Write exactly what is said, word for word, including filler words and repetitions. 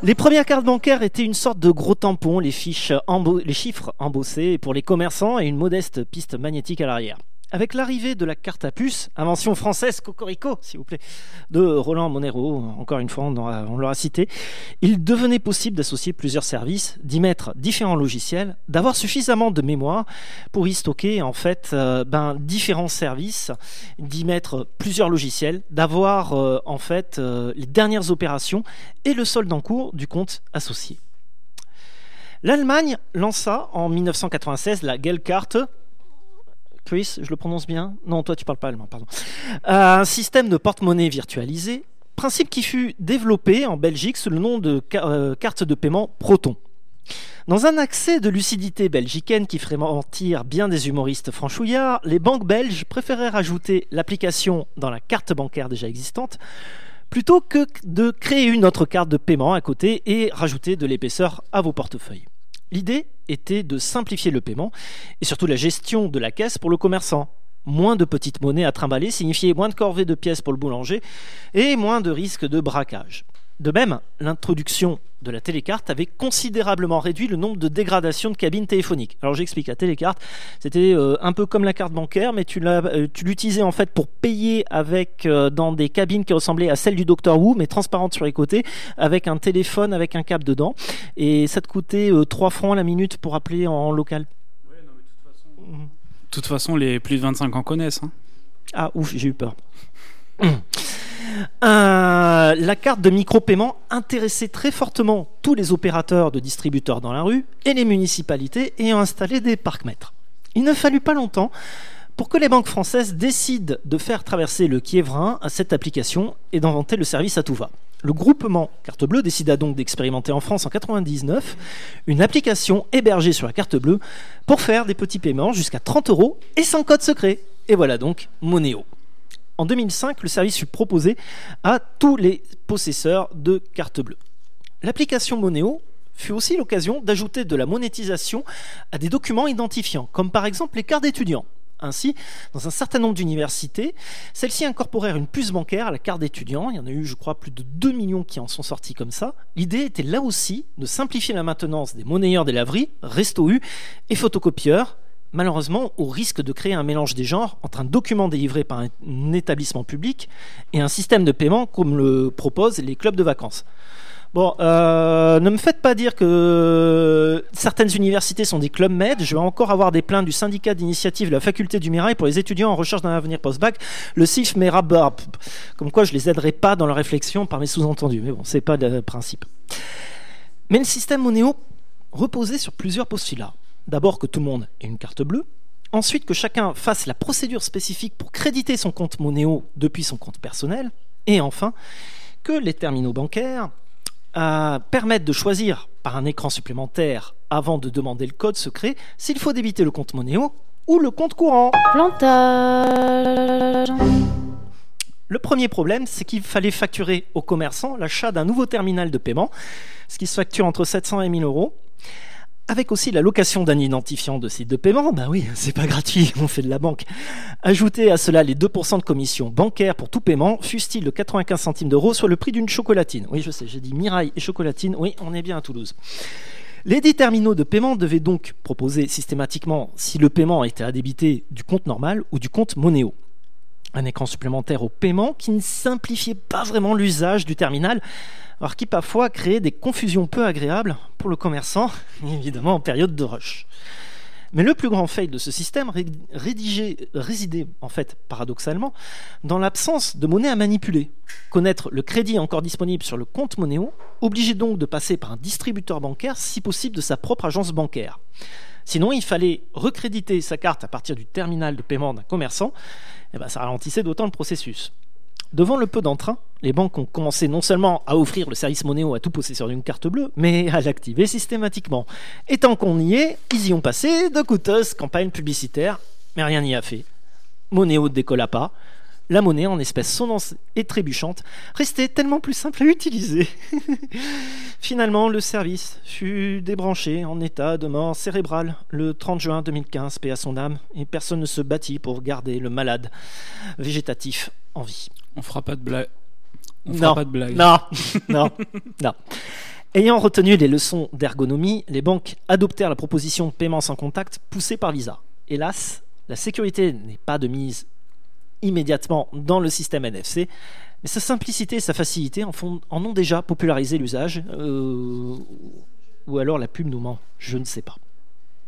Les premières cartes bancaires étaient une sorte de gros tampon, les, fiches embo- les chiffres embossés pour les commerçants et une modeste piste magnétique à l'arrière. Avec l'arrivée de la carte à puce, invention française, cocorico, s'il vous plaît, de Roland Monero, encore une fois, on, aura, on l'aura cité, il devenait possible d'associer plusieurs services, d'y mettre différents logiciels, d'avoir suffisamment de mémoire pour y stocker en fait euh, ben, différents services, d'y mettre plusieurs logiciels, d'avoir euh, en fait euh, les dernières opérations et le solde en cours du compte associé. L'Allemagne lança en dix-neuf cent quatre-vingt-seize la Geldkarte. Chris, je le prononce bien ? Non, toi tu parles pas allemand, pardon. Euh, un système de porte-monnaie virtualisé, principe qui fut développé en Belgique sous le nom de ca- euh, carte de paiement Proton. Dans un accès de lucidité belgicaine qui ferait mentir bien des humoristes franchouillards, les banques belges préférèrent ajouter l'application dans la carte bancaire déjà existante plutôt que de créer une autre carte de paiement à côté et rajouter de l'épaisseur à vos portefeuilles. L'idée était de simplifier le paiement et surtout la gestion de la caisse pour le commerçant. Moins de petites monnaies à trimballer signifiait moins de corvées de pièces pour le boulanger et moins de risques de braquage. De même, l'introduction de la télécarte avait considérablement réduit le nombre de dégradations de cabines téléphoniques. Alors j'explique, la télécarte, c'était euh, un peu comme la carte bancaire, mais tu, l'as, euh, tu l'utilisais en fait pour payer avec, euh, dans des cabines qui ressemblaient à celles du docteur Who, mais transparentes sur les côtés, avec un téléphone, avec un câble dedans. Et ça te coûtait euh, trois francs la minute pour appeler en, en local. Ouais, non, mais de toute façon, mmh. de toute façon, les plus de vingt-cinq ans connaissent. Hein. Ah ouf, j'ai eu peur. Euh, la carte de micro-paiement intéressait très fortement tous les opérateurs de distributeurs dans la rue et les municipalités ayant installé des parcs-mètres. Il ne fallut pas longtemps pour que les banques françaises décident de faire traverser le Kiévrin à cette application et d'inventer le service à tout va. Le groupement Carte Bleue décida donc d'expérimenter en France en quatre-vingt-dix-neuf une application hébergée sur la carte bleue pour faire des petits paiements jusqu'à trente euros et sans code secret. Et voilà donc Moneo. En deux mille cinq, le service fut proposé à tous les possesseurs de carte bleue. L'application Moneo fut aussi l'occasion d'ajouter de la monétisation à des documents identifiants, comme par exemple les cartes d'étudiants. Ainsi, dans un certain nombre d'universités, celles-ci incorporèrent une puce bancaire à la carte d'étudiant. Il y en a eu, je crois, plus de deux millions qui en sont sortis comme ça. L'idée était là aussi de simplifier la maintenance des monnayeurs des laveries, Resto U et photocopieurs, malheureusement au risque de créer un mélange des genres entre un document délivré par un établissement public et un système de paiement comme le proposent les clubs de vacances. Bon, euh, ne me faites pas dire que certaines universités sont des clubs med. Je vais encore avoir des plaintes du syndicat d'initiative de la faculté du Mirail pour les étudiants en recherche d'un avenir post-bac, le C I F Merab, comme quoi je les aiderai pas dans leur réflexion par mes sous-entendus. Mais bon, c'est pas le principe. Mais le système Moneo reposait sur plusieurs postulats. D'abord que tout le monde ait une carte bleue, ensuite que chacun fasse la procédure spécifique pour créditer son compte Moneo depuis son compte personnel, et enfin que les terminaux bancaires euh, permettent de choisir par un écran supplémentaire avant de demander le code secret s'il faut débiter le compte Moneo ou le compte courant. Plantage. Le premier problème, c'est qu'il fallait facturer aux commerçants l'achat d'un nouveau terminal de paiement, ce qui se facture entre sept cents et mille euros. Avec aussi la location d'un identifiant de site de paiement, ben oui, c'est pas gratuit, on fait de la banque. Ajoutez à cela les deux pour cent de commission bancaire pour tout paiement, fût-il de quatre-vingt-quinze centimes d'euros, soit le prix d'une chocolatine. Oui, je sais, j'ai dit Mirail et chocolatine, oui, on est bien à Toulouse. Les dix terminaux de paiement devaient donc proposer systématiquement si le paiement était à débiter du compte normal ou du compte Moneo. Un écran supplémentaire au paiement qui ne simplifiait pas vraiment l'usage du terminal, alors qui parfois créait des confusions peu agréables pour le commerçant, évidemment en période de rush. Mais le plus grand fail de ce système rédigé, résidait, en fait, paradoxalement, dans l'absence de monnaie à manipuler. Connaître le crédit encore disponible sur le compte Moneo obligeait donc de passer par un distributeur bancaire, si possible de sa propre agence bancaire. Sinon, il fallait recréditer sa carte à partir du terminal de paiement d'un commerçant, et ben, ça ralentissait d'autant le processus. Devant le peu d'entrain, les banques ont commencé non seulement à offrir le service Moneo à tout possesseur d'une carte bleue, mais à l'activer systématiquement. Et tant qu'on y est, ils y ont passé de coûteuses campagnes publicitaires, mais rien n'y a fait. Moneo ne décolla pas. La monnaie, en espèces sonnantes et trébuchantes, restait tellement plus simple à utiliser. Finalement, le service fut débranché en état de mort cérébrale le trente juin deux mille quinze, paix à son âme, et personne ne se battit pour garder le malade végétatif en vie. On fera pas de blague. On non, fera pas de blague. Non, non, non. Ayant retenu les leçons d'ergonomie, les banques adoptèrent la proposition de paiement sans contact poussée par Visa. Hélas, la sécurité n'est pas de mise immédiatement dans le système N F C, mais sa simplicité et sa facilité en, font, en ont déjà popularisé l'usage, euh, ou alors la pub nous ment, je ne sais pas.